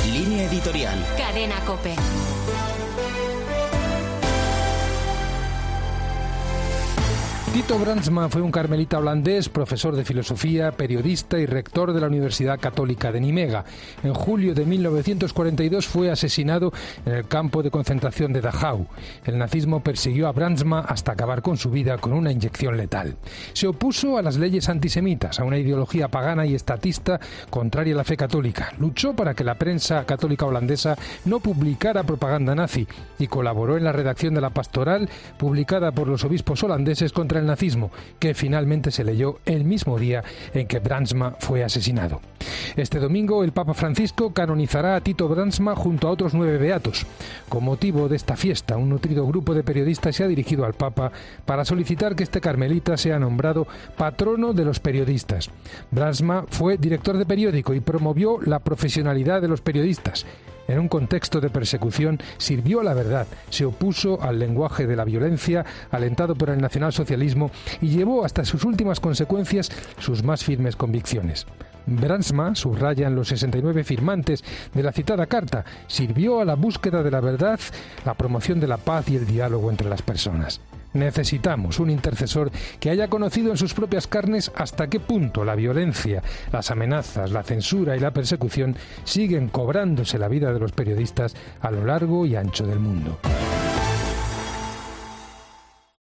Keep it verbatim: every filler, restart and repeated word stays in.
Línea editorial. Cadena COPE. Tito Brandsma fue un carmelita holandés, profesor de filosofía, periodista y rector de la Universidad Católica de Nimega. En julio de mil novecientos cuarenta y dos fue asesinado en el campo de concentración de Dachau. El nazismo persiguió a Brandsma hasta acabar con su vida con una inyección letal. Se opuso a las leyes antisemitas, a una ideología pagana y estatista contraria a la fe católica. Luchó para que la prensa católica holandesa no publicara propaganda nazi y colaboró en la redacción de la Pastoral, publicada por los obispos holandeses contra el nazismo, que finalmente se leyó el mismo día en que Brandsma fue asesinado. Este domingo el Papa Francisco canonizará a Tito Brandsma junto a otros nueve beatos. Con motivo de esta fiesta, un nutrido grupo de periodistas se ha dirigido al Papa para solicitar que este carmelita sea nombrado patrono de los periodistas. Brandsma fue director de periódico y promovió la profesionalidad de los periodistas. En un contexto de persecución, sirvió a la verdad, se opuso al lenguaje de la violencia alentado por el nacionalsocialismo y llevó hasta sus últimas consecuencias sus más firmes convicciones. Brandsma, subraya en los sesenta y nueve firmantes de la citada carta, sirvió a la búsqueda de la verdad, la promoción de la paz y el diálogo entre las personas. Necesitamos un intercesor que haya conocido en sus propias carnes hasta qué punto la violencia, las amenazas, la censura y la persecución siguen cobrándose la vida de los periodistas a lo largo y ancho del mundo.